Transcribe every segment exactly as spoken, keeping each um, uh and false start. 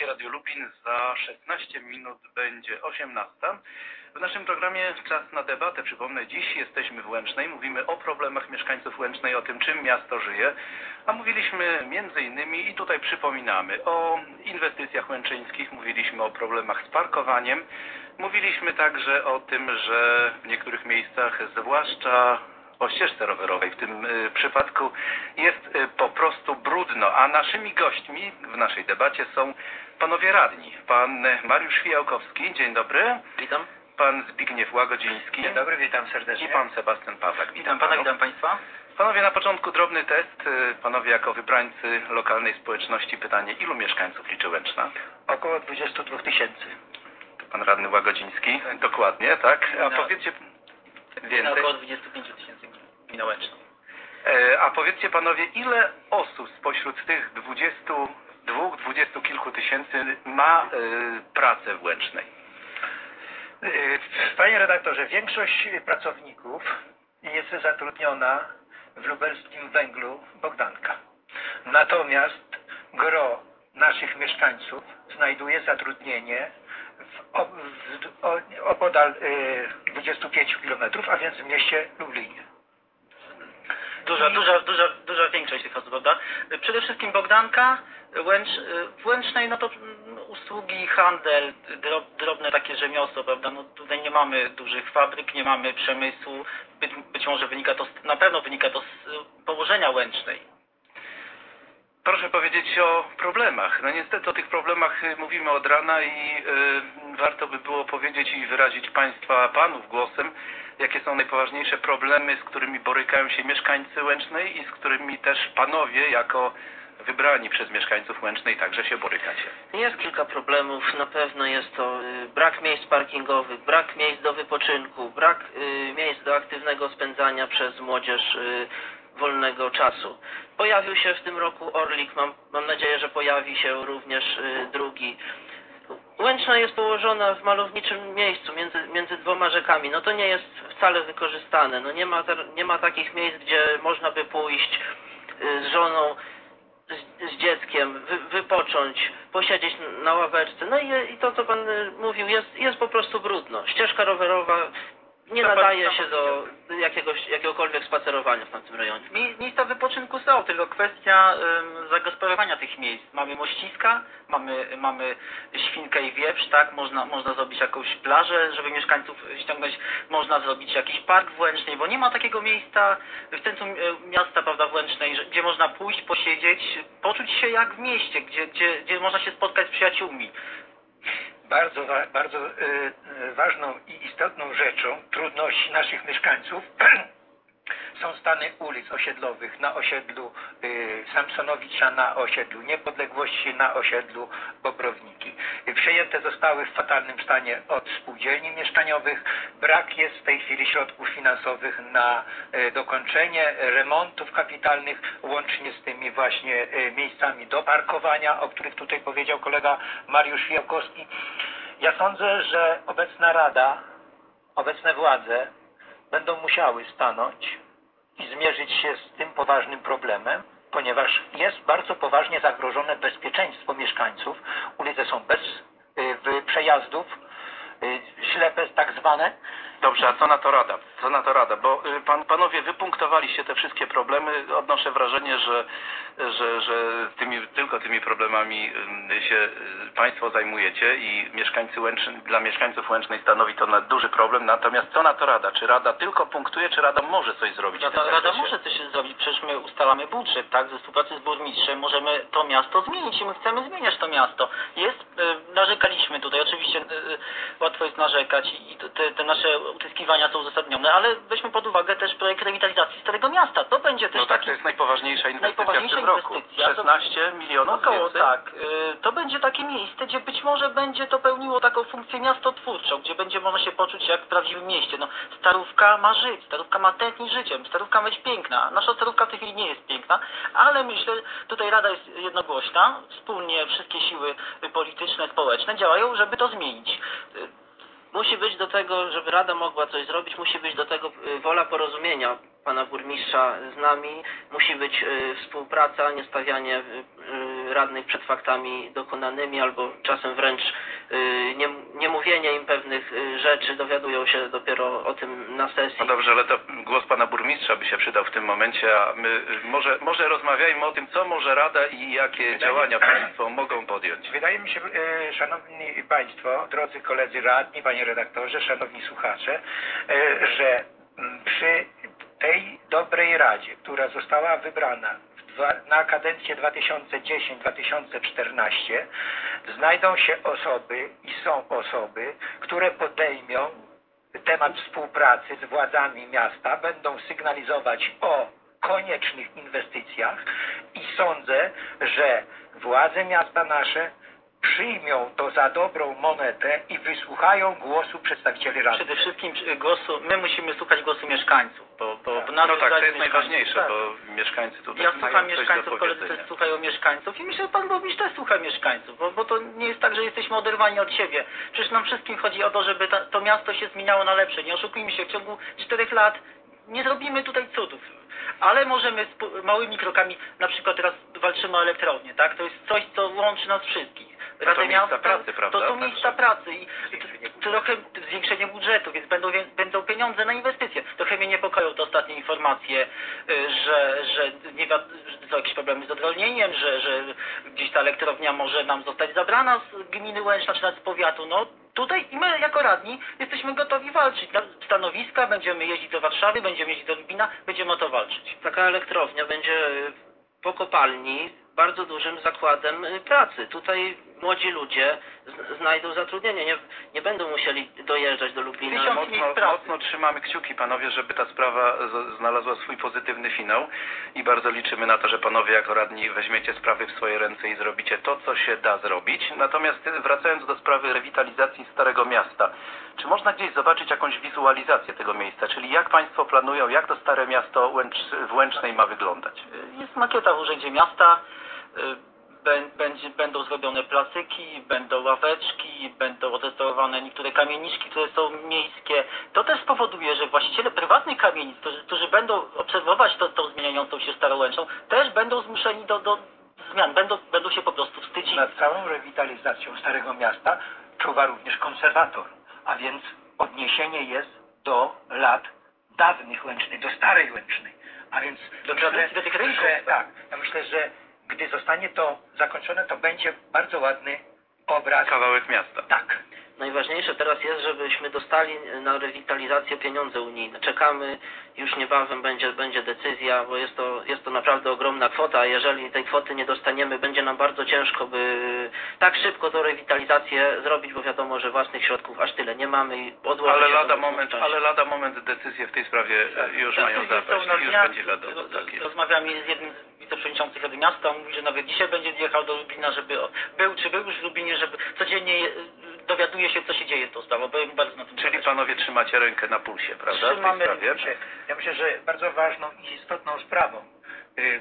Polskie Radio Lubin. Za szesnaście minut będzie osiemnasta. W naszym programie Czas na debatę. Przypomnę, dziś jesteśmy w Łęcznej. Mówimy o problemach mieszkańców Łęcznej, o tym, czym miasto żyje. A mówiliśmy między innymi, i tutaj przypominamy, o inwestycjach łęczyńskich. Mówiliśmy o problemach z parkowaniem. Mówiliśmy także o tym, że w niektórych miejscach, zwłaszcza o ścieżce rowerowej w tym y, przypadku, jest y, po prostu brudno. A naszymi gośćmi w naszej debacie są panowie radni. Pan Mariusz Fijałkowski, dzień dobry. Witam. Pan Zbigniew Łagodziński. Dzień dobry, witam serdecznie. I pan Sebastian Pawlak. Witam pana, witam państwa. Panowie, na początku drobny test. Panowie jako wybrańcy lokalnej społeczności, pytanie, ilu mieszkańców liczy Łęczna? Około dwudziestu dwóch tysięcy. To pan radny Łagodziński. Tak. Dokładnie, tak? A no. powiedzcie więcej. Około dwudziestu pięciu tysięcy gmina Łęczna. E, a powiedzcie panowie, ile osób spośród tych dwudziestu dwóch, dwudziestu kilku tysięcy ma y, pracę w Łęcznej? Panie redaktorze, większość pracowników jest zatrudniona w lubelskim węglu Bogdanka. Natomiast gro naszych mieszkańców znajduje zatrudnienie w, o, w, o, opodal y, dwudziestu pięciu kilometrów, a więc w mieście Lublinie. Duża, duża, duża, duża większość tych osób, prawda? Przede wszystkim Bogdanka, Łęcz, w Łęcznej, no to usługi, handel, drob, drobne takie rzemiosło, prawda? No tutaj nie mamy dużych fabryk, nie mamy przemysłu. Być, być może wynika to, na pewno wynika to z położenia Łęcznej. Proszę powiedzieć o problemach. No niestety o tych problemach mówimy od rana i y, warto by było powiedzieć i wyrazić państwa, panów głosem, jakie są najpoważniejsze problemy, z którymi borykają się mieszkańcy Łęcznej i z którymi też panowie jako wybrani przez mieszkańców Łęcznej także się borykacie. Jest kilka problemów. Na pewno jest to y, brak miejsc parkingowych, brak miejsc do wypoczynku, brak y, miejsc do aktywnego spędzania przez młodzież y, wolnego czasu. Pojawił się w tym roku Orlik, mam, mam nadzieję, że pojawi się również y, drugi. Łęczna jest położona w malowniczym miejscu między, między dwoma rzekami. No to nie jest wcale wykorzystane. No nie ma, nie ma takich miejsc, gdzie można by pójść y, z żoną, z, z dzieckiem, wy, wypocząć, posiedzieć na ławeczce. No i, i to, co pan y, mówił, jest, jest po prostu brudno. Ścieżka rowerowa nie nadaje się do jakiegoś, jakiegokolwiek spacerowania w tamtym rejonie. Miejsca wypoczynku są, tylko kwestia ym, zagospodarowania tych miejsc. Mamy mościska, mamy, mamy Świnkę i Wieprz, tak? Można, można zrobić jakąś plażę, żeby mieszkańców ściągnąć. Można zrobić jakiś park w Łęcznej, bo nie ma takiego miejsca w centrum miasta, prawda, w Łęcznej, gdzie można pójść, posiedzieć, poczuć się jak w mieście, gdzie, gdzie, gdzie można się spotkać z przyjaciółmi. Bardzo, bardzo y, y, ważną i istotną rzeczą trudności naszych mieszkańców są stany ulic osiedlowych na osiedlu y, Samsonowicza, na osiedlu Niepodległości, na osiedlu Bobrowniki. Przejęte zostały w fatalnym stanie od spółdzielni mieszkaniowych. Brak jest w tej chwili środków finansowych na y, dokończenie remontów kapitalnych, łącznie z tymi właśnie y, miejscami do parkowania, o których tutaj powiedział kolega Mariusz Fijałkowski. Ja sądzę, że obecna Rada, obecne władze będą musiały stanąć i zmierzyć się z tym poważnym problemem, ponieważ jest bardzo poważnie zagrożone bezpieczeństwo mieszkańców. Ulice są bez y, przejazdów, y, ślepe tak zwane. Dobrze, a co na to Rada? Co na to Rada? Bo y, pan, panowie wypunktowaliście te wszystkie problemy. Odnoszę wrażenie, że, że, że tymi, tylko tymi problemami y, się y, państwo zajmujecie i mieszkańcy Łęcznej, dla mieszkańców Łęcznej stanowi to na duży problem. Natomiast co na to Rada? Czy Rada tylko punktuje, czy Rada może coś zrobić? Rada, Rada może coś zrobić, przecież my ustalamy budżet, tak? Ze współpracy z burmistrzem możemy to miasto zmienić i my chcemy zmieniać to miasto. Jest, y, narzekaliśmy tutaj, oczywiście y, łatwo jest narzekać i te, te nasze utyskiwania są uzasadnione, ale weźmy pod uwagę też projekt rewitalizacji Starego Miasta. To będzie też No tak, taki, to jest najpoważniejsza inwestycja najpoważniejsza w tym roku. inwestycja. szesnaście milionów Około, więcej? tak. Y, to będzie takie miejsce, gdzie być może będzie to pełniło taką funkcję miastotwórczą, gdzie będzie można się poczuć jak w prawdziwym mieście. No, Starówka ma żyć, Starówka ma tętnić życiem, Starówka ma być piękna. Nasza Starówka w tej chwili nie jest piękna, ale myślę, tutaj Rada jest jednogłośna, wspólnie wszystkie siły polityczne, społeczne działają, żeby to zmienić. Musi być do tego, żeby Rada mogła coś zrobić, musi być do tego wola porozumienia pana burmistrza z nami, musi być współpraca, nie stawianie y, radnych przed faktami dokonanymi, albo czasem wręcz y, nie, nie mówienie im pewnych y, rzeczy, dowiadują się dopiero o tym na sesji. No dobrze, ale to głos pana burmistrza by się przydał w tym momencie, a my y, może, może rozmawiajmy o tym, co może Rada i jakie działania państwo mogą podjąć. Wydaje mi się, e, szanowni państwo, drodzy koledzy radni, panie redaktorze, szanowni słuchacze, e, że m, przy tej dobrej Radzie, która została wybrana w dwa, na kadencję dwa tysiące dziesiątą do dwa tysiące czternastego, znajdą się osoby i są osoby, które podejmą temat współpracy z władzami miasta, będą sygnalizować o koniecznych inwestycjach i sądzę, że władze miasta nasze przyjmą to za dobrą monetę i wysłuchają głosu przedstawicieli Rady. Przede wszystkim głosu, my musimy słuchać głosu mieszkańców, bo, bo Tak. nas No tak, to jest mieszkańców. najważniejsze, Tak. bo mieszkańcy tutaj Ja mają słucham coś do mieszkańców, koledzy powiedzenia. też słuchają mieszkańców i myślę, że pan burmistrz też słucha mieszkańców, bo, bo to nie jest tak, że jesteśmy oderwani od siebie. Przecież nam wszystkim chodzi o to, żeby ta, to miasto się zmieniało na lepsze. Nie oszukujmy się, w ciągu czterech lat nie zrobimy tutaj cudów. Ale możemy z małymi krokami, na przykład teraz walczymy o elektrownię, tak? To jest coś, co łączy nas wszystkich. to Radę miejsca Miasta, pracy, prawda? To są miejsca pracy i Zwiększenie t- trochę zwiększenie budżetu, więc będą, wie- będą pieniądze na inwestycje. Trochę mnie niepokoją te ostatnie informacje, y, że, że nie wi- że są jakieś problemy z odrolnieniem, że, że gdzieś ta elektrownia może nam zostać zabrana z gminy Łęczna czy nawet z powiatu. No tutaj i my jako radni jesteśmy gotowi walczyć. Na stanowiska, będziemy jeździć do Warszawy, będziemy jeździć do Lubina, będziemy o to walczyć. Taka elektrownia będzie po kopalni bardzo dużym zakładem y, pracy. Tutaj młodzi ludzie z- znajdą zatrudnienie, nie, nie będą musieli dojeżdżać do Lublina. Tysiąc Mocno, miejsc pracy. mocno trzymamy kciuki, panowie, żeby ta sprawa z- znalazła swój pozytywny finał i bardzo liczymy na to, że panowie jako radni weźmiecie sprawy w swoje ręce i zrobicie to, co się da zrobić. Natomiast wracając do sprawy rewitalizacji Starego Miasta, czy można gdzieś zobaczyć jakąś wizualizację tego miejsca? Czyli jak państwo planują, jak to Stare Miasto Łęcz, w Łęcznej ma wyglądać? Jest makieta w Urzędzie Miasta, y, bę- będzie, będą zrobione placyki, będą ławeczki, będą odrestaurowane niektóre kamieniczki, które są miejskie. To też spowoduje, że właściciele prywatnych kamienic, którzy, którzy będą obserwować to, tą zmieniającą się Starołęczną, też będą zmuszeni do, do zmian, będą, będą się po prostu wstydzić. Nad całą rewitalizacją Starego Miasta czuwa również konserwator, a więc odniesienie jest do lat dawnych Łęcznej, do Starej Łęcznej. A więc Do myślę, tradycji, do tych rynków. że tak, ja myślę, że gdy zostanie to zakończone, to będzie bardzo ładny obraz. Kawałek miasta. Tak. Najważniejsze teraz jest, żebyśmy dostali na rewitalizację pieniądze unijne. Czekamy, już niebawem będzie, będzie decyzja, bo jest to, jest to naprawdę ogromna kwota, a jeżeli tej kwoty nie dostaniemy, będzie nam bardzo ciężko, by tak szybko tą rewitalizację zrobić, bo wiadomo, że własnych środków aż tyle nie mamy i odłoży Ale się to lada w moment, czasie. ale lada moment decyzję w tej sprawie Tak. już Decyzje mają są zapaść na i już dniach. będzie wiadomo. Tak jest. Rozmawiam z jednym z wiceprzewodniczących Rady Miasta, on mówi, że nawet dzisiaj będzie jechał do Lublina, żeby był czy był już w Lublinie, żeby codziennie e, dowiaduje się, co się dzieje z tą sprawą, bo mu bardzo na tym Czyli zależy. panowie trzymacie rękę na pulsie, prawda? W tej Trzymamy sprawie? rękę. Ja myślę, że bardzo ważną i istotną sprawą y,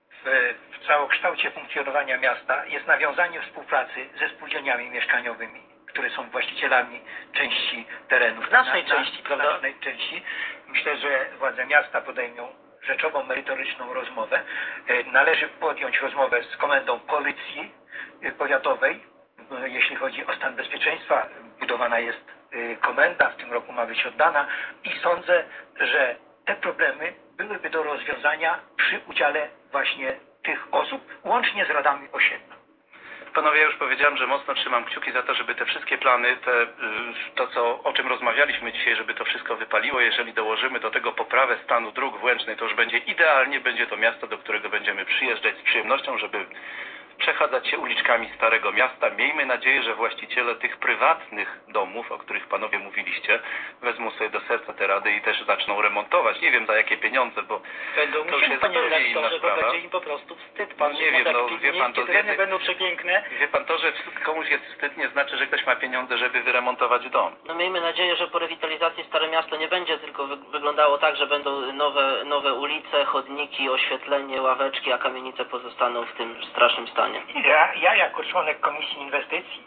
w, w całokształcie funkcjonowania miasta jest nawiązanie współpracy ze spółdzielniami mieszkaniowymi, które są właścicielami części terenów. Znacznej części, prawda? Znacznej części. Myślę, że władze miasta podejmą rzeczową, merytoryczną rozmowę. Y, Należy podjąć rozmowę z komendą policji y, powiatowej, y, jeśli chodzi o stan bezpieczeństwa. Budowana jest y, komenda, w tym roku ma być oddana i sądzę, że te problemy byłyby do rozwiązania przy udziale właśnie tych osób, łącznie z radami osiedla. Panowie, ja już powiedziałem, że mocno trzymam kciuki za to, żeby te wszystkie plany, te, y, to co, o czym rozmawialiśmy dzisiaj, żeby to wszystko wypaliło. Jeżeli dołożymy do tego poprawę stanu dróg w Łęcznej, to już będzie idealnie, będzie to miasto, do którego będziemy przyjeżdżać z przyjemnością, żeby przechadzać się uliczkami Starego Miasta. Miejmy nadzieję, że właściciele tych prywatnych domów, o których panowie mówiliście, wezmą sobie do serca te rady i też zaczną remontować. Nie wiem za jakie pieniądze, bo Będą to już musieli, jest panie zupełnie inna redaktorze, bo sprawa. będzie im po prostu wstyd. No Pan nie wiem, no, wie pan, to z tereny jednej- będą przepiękne. Wie pan, to, że komuś jest wstyd, nie znaczy, że ktoś ma pieniądze, żeby wyremontować dom. No miejmy nadzieję, że po rewitalizacji Stare Miasto nie będzie tylko wy wyglądało tak, że będą nowe, nowe ulice, chodniki, oświetlenie, ławeczki, a kamienice pozostaną w tym strasznym stanie. Ja, ja jako członek Komisji Inwestycji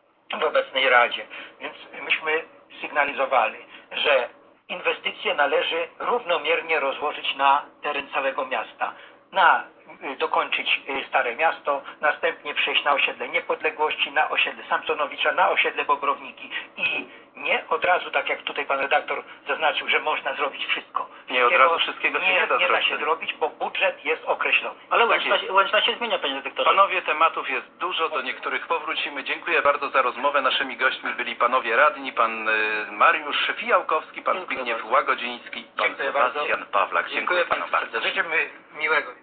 w obecnej Radzie, więc myśmy sygnalizowali, że inwestycje należy równomiernie rozłożyć na teren całego miasta. na y, dokończyć y, Stare Miasto, następnie przejść na osiedle Niepodległości, na osiedle Samsonowicza, na osiedle Bobrowniki i nie od razu, tak jak tutaj pan redaktor zaznaczył, że można zrobić wszystko. Nie, od razu wszystkiego się nie, nie da nie da zrobić. się zrobić, bo budżet jest określony. Ale Tak Łęczna, jest. Łęczna się zmienia, panie dyrektorze. Panowie, tematów jest dużo, do niektórych powrócimy. Dziękuję bardzo za rozmowę. Naszymi gośćmi byli panowie radni, pan y, Mariusz Fijałkowski, pan Dziękuję Zbigniew bardzo. Łagodziński, pan Dziękuję bardzo. Sebastian Pawlak. Dziękuję, Dziękuję panom bardzo. Życzymy miłego